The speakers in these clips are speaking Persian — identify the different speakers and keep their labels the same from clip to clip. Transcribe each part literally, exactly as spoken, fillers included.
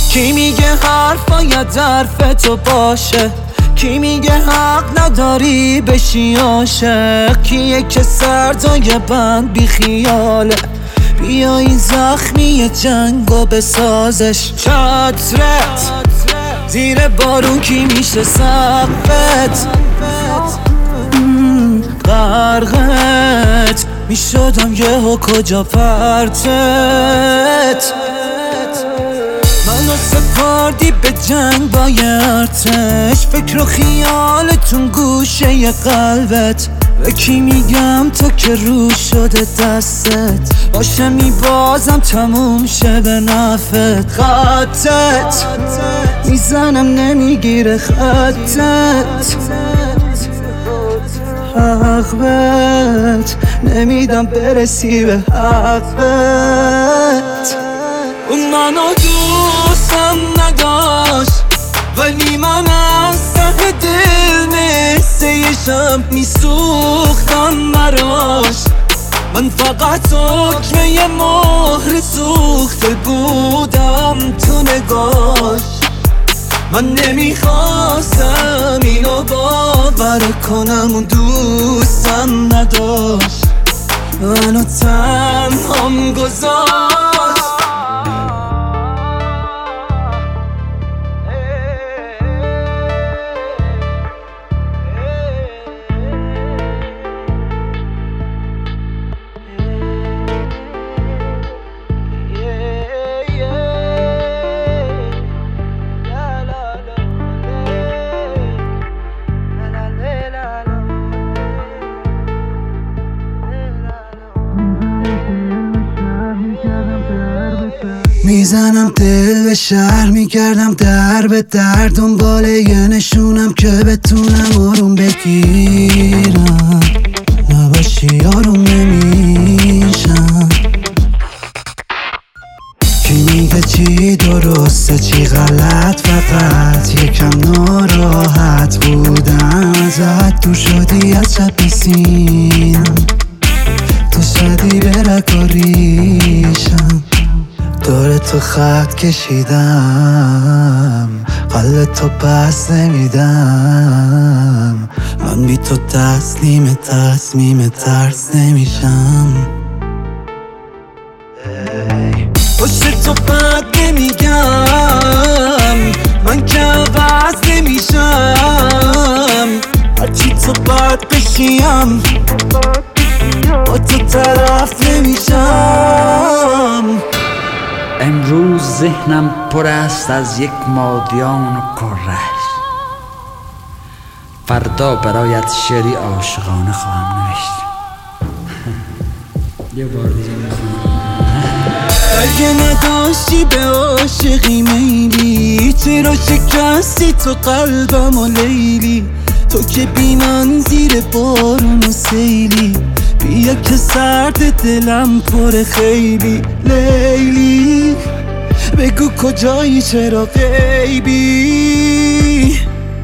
Speaker 1: کی میگه حرف باید حرف تو باشه؟ کی میگه حق نداری بشی عاشق؟ کیه که سردای بند بی خیاله؟ بیا این زخمی جنگو بسازش. چترت زیر بارون کی میشه سقفت؟ غرقت میشدم یهو کجا پرتت؟ منو سپردی به جنگ با ارتش، فکر و خیالتون گوشه قلبت. به کی میگم تو که رو شده دستت؟ باشه میبازم تموم شه به نفت. خطت میزنم نمیگیره خطت، حقت نمیدم برسی به حقت. اون منو دوستم نداشت ولی من از ته دل مثل یه شب میسوختم براش. من فقط حکمه یه مهر سوخته بودم تو نگاش. من نمیخواستم اینو باور کنم اون دوستم نداشت، منو تنهام گذاشت.
Speaker 2: میزنم دل به شهر، میگردم در به در، دنبال یه نشونم که بتونم آروم بگیرم. نباشی آروم نمیشم. کی میگه چی درسته چی غلط؟ فقط یکم ناراحت بودم ازت. دور شدی از شب سینم، تو شدی به رکاریشم. دور تو خط کشیدم، قلب تو پس نمیدم. من بی تو تسلیم تصمیم ترس نمیشم.
Speaker 1: پشت تو بد نمیگم، من که عوض نمیشم. هرچی تو بد بشیم با تو طرف نمیشم.
Speaker 3: امروز ذهنم پر است از یک مادیان و کرش. فردا برایت شعری عاشقانه خواهم نوشت. یه بار دیگه میخونم.
Speaker 1: اگه نداشتی به عاشقی میلی، چرا شکستی تو قلبم و لیلی؟ تو که بی من زیر بارون و سیلی، بیا که سرد دلم پر خیلی. لیلی بگو کجایی چرا غیبی؟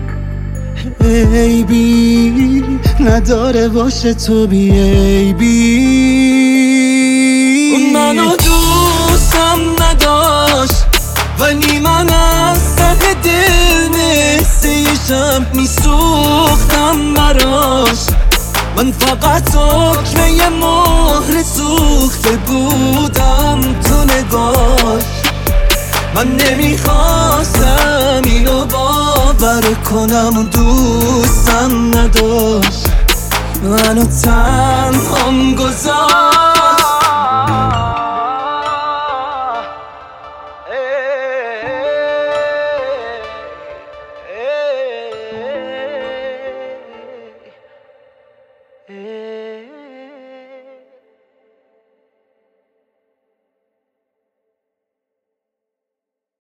Speaker 1: عیبی نداره باشه تو بی عیبی. اون منو دوستم نداشت ولی من از ته دل مثل یه شب میسوختم براش. من فقط حکمه یه مهر سوخته بودم تو نگاش. من نمیخواستم اینو باور کنم اون دوستم نداشت، منو تنهام گذاشت.